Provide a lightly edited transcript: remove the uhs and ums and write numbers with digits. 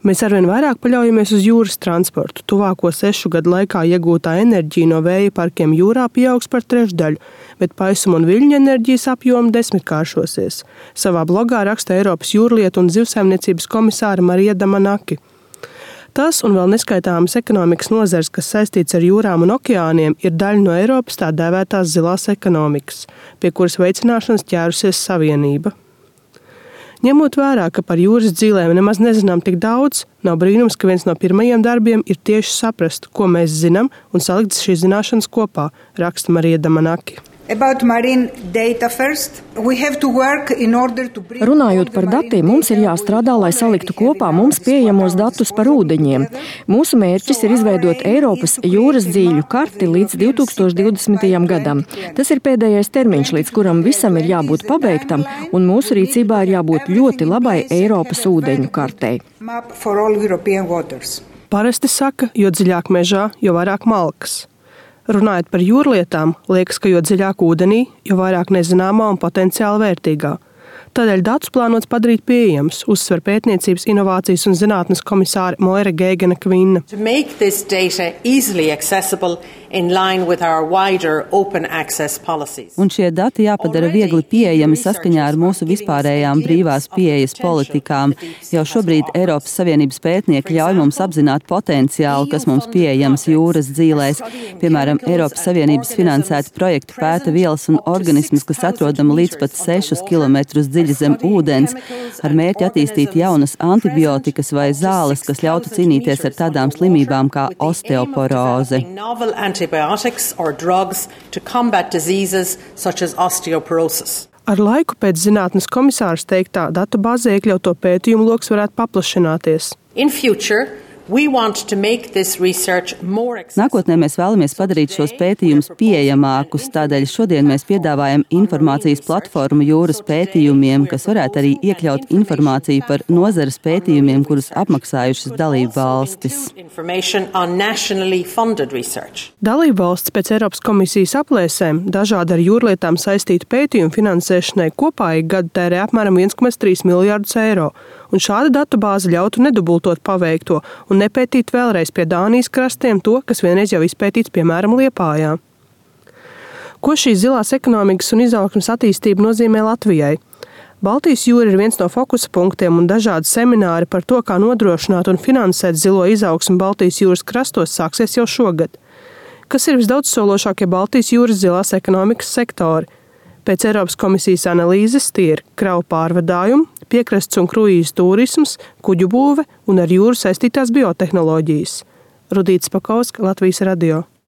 Mēs arvien vairāk paļaujamies uz jūras transportu. Tuvāko 6 gadu laikā iegūtā enerģija no vēja parkiem jūrā pieaugs par 1/3, bet paisuma un viļņu enerģijas apjomi 10-kāršosies. Savā blogā raksta Eiropas jūrlietu un zivsaimniecības komisāre Marija Damanaki. Tas un vēl neskaitāmas ekonomikas nozares, kas saistīts ar jūrām un okeāniem, ir daļa no Eiropas tā dēvētās zilās ekonomikas, pie kuras veicināšanas ķērusies Savienība. Ņemot vērā, ka par jūras dzīvēm nemaz nezinām tik daudz, nav brīnums, ka viens no pirmajiem darbiem ir tieši saprast, ko mēs zinām, un salikt šīs zināšanas kopā, raksta Marija Damanaki. Runājot par datiem, mums ir jāstrādā, lai saliktu kopā mums pieejamos datus par ūdeņiem. Mūsu mērķis ir izveidot Eiropas jūras dzīļu karti līdz 2020. gadam. Tas ir pēdējais termiņš, līdz kuram visam ir jābūt pabeigtam, un mūsu rīcībā ir jābūt ļoti labai Eiropas ūdeņu kartei. Parasti saka, jo dziļāk mežā, jo vairāk malkas. Runājot par jūrlietām, liekas, ka jo dziļāk ūdenī, jo vairāk nezināmā un potenciāli vērtīgā. Tādēļ datus plānots padarīt pieejams, uzsver pētniecības, inovācijas un zinātnes komisāre Moira Geigena Kvinna. Un šie dati jāpadara viegli pieejami saskaņā ar mūsu vispārējām brīvās pieejas politikām. Jau šobrīd Eiropas Savienības pētnieki ļauj mums apzināt potenciālu, kas mums pieejams jūras dzīlēs. Piemēram, Eiropas Savienības finansēti projekti pēta vielas un organismus, kas atrodama līdz pat 6 kilometrus dziļi zem ūdens, ar mērķi attīstīt jaunas antibiotikas vai zāles, kas ļautu cīnīties ar tādām slimībām kā osteoporoze. Ar laiku pēc zinātnes komisāras teiktā datubāzē iekļauto pētījumu loks varētu paplašināties. Nākotnē mēs vēlamies padarīt šos pētījumus pieejamākus, tādēļ šodien mēs piedāvājam informācijas platformu jūras pētījumiem, kas varētu arī iekļaut informāciju par nozares pētījumiem, kurus apmaksājušas dalību valstis. Dalību valstis pēc Eiropas komisijas aplēsēm dažādi ar jūrlietām saistītu pētījumu finansēšanai kopā ik gadu tērē apmēram 1,3 miljārdus eiro, un šāda datubāze ļautu nedubultot paveikto un nepētīt vēlreiz pie Dānijas krastiem to, kas vienreiz jau izpētīts, piemēram, Liepājā. Ko šī zilās ekonomikas un izaugsmes attīstība nozīmē Latvijai? Baltijas jūra ir viens no fokusa punktiem un dažādi semināri par to, kā nodrošināt un finansēt zilo izaugsmu Baltijas jūras krastos, sāksies jau šogad. Kas ir visdaudzsološākie Baltijas jūras zilās ekonomikas sektori? Pēc Eiropas komisijas analīzes tie ir kravu pārvadājumi, piekrasts un kruīzes turisms, kuģu būve un ar jūru saistītās biotehnoloģijas. Rudīta Spakovska, Latvijas radio.